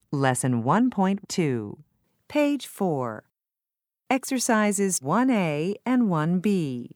Lesson 1.2, Page 4. Exercises 1A and 1B.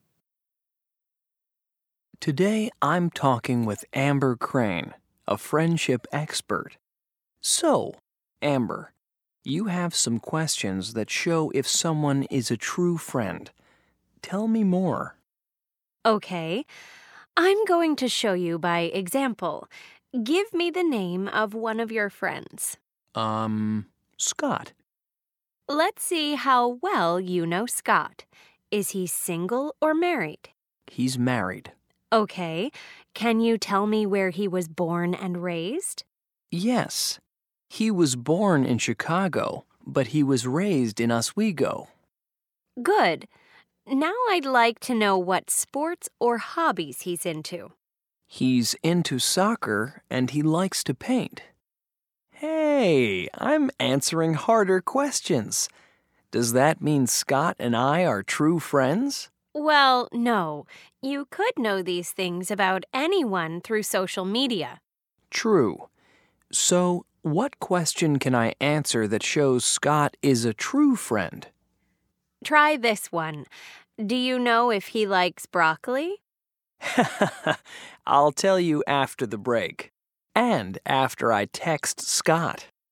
Today I'm talking with Amber Crane, a friendship expert. So, Amber, you have some questions that show if someone is a true friend. Tell me more. Okay, I'm going to show you by example. Give me the name of one of your friends. Scott. Let's see how well you know Scott. Is he single or married? He's married. Okay, can you tell me where he was born and raised? Yes. He was born in Chicago, but he was raised in Oswego. Good. Now I'd like to know what sports or hobbies he's into. He's into soccer and he likes to paint. Hey, I'm answering harder questions. Does that mean Scott and I are true friends? Well, no. You could know these things about anyone through social media. True. So, what question can I answer that shows Scott is a true friend? Try this one. Do you know if he likes broccoli? I'll tell you after the break. And after I text Scott.